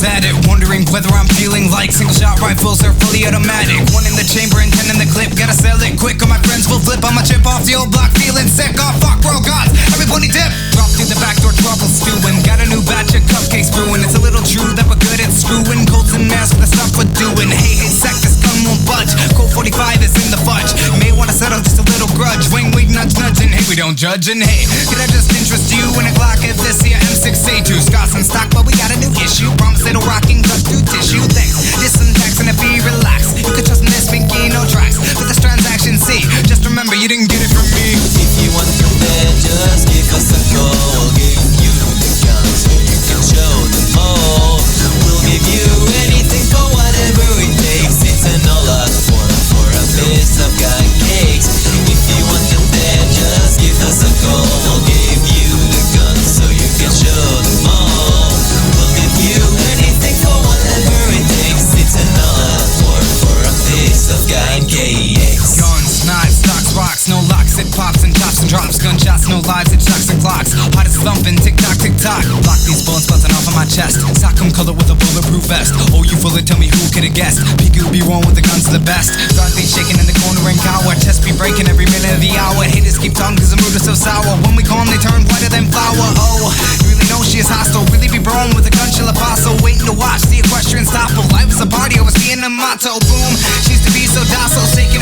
at it, wondering whether I'm feeling like single shot rifles are fully automatic. One in the chamber and 10 in the clip. Gotta sell it quick or my friends will flip. I'ma chip off the old block, feeling sick. Oh fuck, world gods, everybody dip. Drop through the back door, trouble stewing. Got a new batch of cupcakes brewing. It's a little true that we're good at screwing Colts and masks for the stuff we're doing. Hey, sec, this gun won't budge. Colt 45 is in the fudge. May wanna settle just a little grudge. Wing, wing, nudge, nudging. Hey, we don't judge. And hey, could I just interest you in a Glock at this here M6A2? Scott's in stock, but we got a new issue. Promise it'll rock and cut through tissue. Thanks, just some text and it be relaxed. You can trust in this pinky, no tracks. For this transaction, see, just remember you didn't get it from me. If you want the bed, just give us a call. We'll give you the guns so you can show them all. We'll give you anything for whatever it takes. It's an all-out for a piece of gun cakes. If you want the bed, just give us a call. We'll give you the guns so you can show them all. We'll give you anything for whatever it takes. It's an all-out for a piece of gun cakes. Guns, knives, stocks, rocks, no locks, it pops and chops and drops. Gunshots, no lives, it shocks and clocks. Heart is thumping, tick tock, tick tock. Block these bullets buzzing off of my chest. Sock 'em color with a bulletproof vest. Oh, you full it, tell me who could have guessed. Peekaboo be wrong with the guns the best. Godly shaking in the corner and cower. Chest be breaking every minute of the hour. Haters keep talking cause the mood is so sour. When we calm, they turn whiter than flour. Oh, you really know she is hostile. Really be born with a gun, she'll apostle. Waiting to watch the equestrian stopple. Life is a party, always being a motto. Boom, she used to be so docile. Shaking